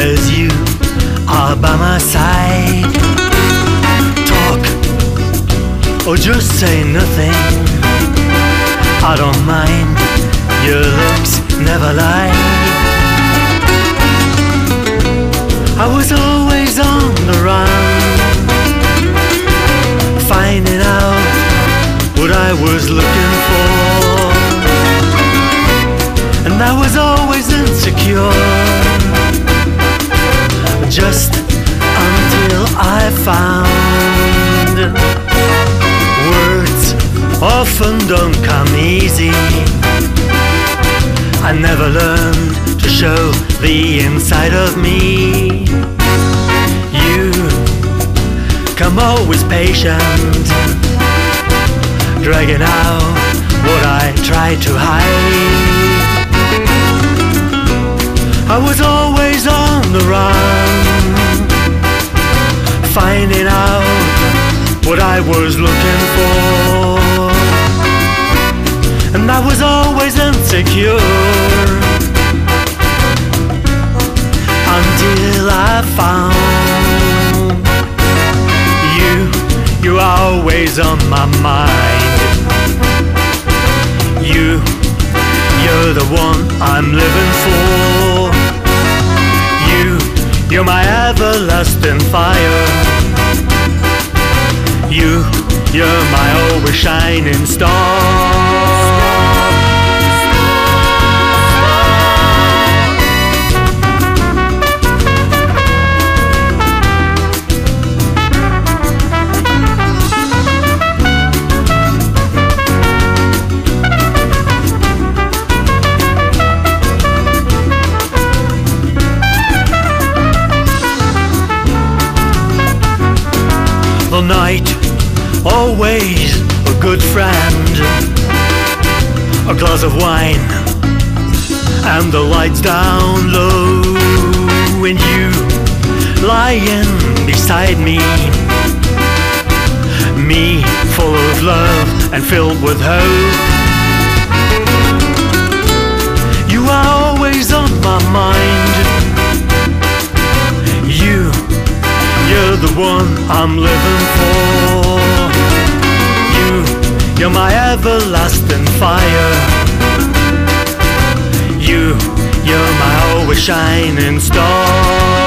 as you are by my side. Talk or just say nothing, I don't mind, your looks never lie. I was always on the run, finding out what I was looking for, and I was always insecure, just until I found words often don't come easy. I never learned to show the inside of me. You come always patient, dragging out what I tried to hide. I was always on the run, finding out what I was looking for, and I was always insecure, until I found you. You're always on my mind. You're the one I'm living for. You're my everlasting fire. You're my always shining star. The night, always a good friend, a glass of wine and the lights down low, and you lying beside me full of love and filled with hope. You are always on my mind. You're the one I'm living for. You're my everlasting fire. You're my always shining star.